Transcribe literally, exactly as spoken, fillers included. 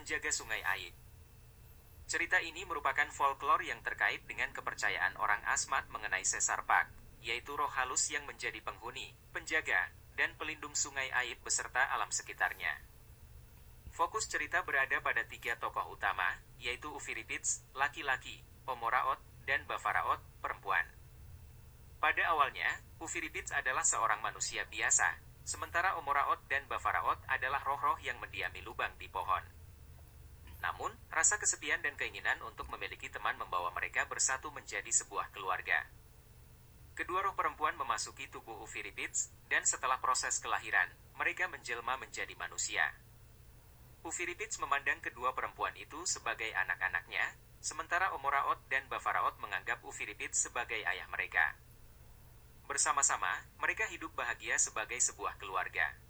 penjaga sungai Aid. Cerita ini merupakan folklore yang terkait dengan kepercayaan orang Asmat mengenai Sesarpak, yaitu roh halus yang menjadi penghuni, penjaga, dan pelindung sungai Aid beserta alam sekitarnya. Fokus cerita berada pada tiga tokoh utama, yaitu Ufiripits, laki-laki, Omoraot, dan Bavaraot, perempuan. Pada awalnya, Ufiripits adalah seorang manusia biasa, sementara Omoraot dan Bavaraot adalah roh-roh yang mendiami lubang di pohon. Namun, rasa kesepian dan keinginan untuk memiliki teman membawa mereka bersatu menjadi sebuah keluarga. Kedua roh perempuan memasuki tubuh Ufiripits, dan setelah proses kelahiran, mereka menjelma menjadi manusia. Ufiripits memandang kedua perempuan itu sebagai anak-anaknya, sementara Omoraot dan Bavaraot menganggap Ufiripits sebagai ayah mereka. Bersama-sama, mereka hidup bahagia sebagai sebuah keluarga.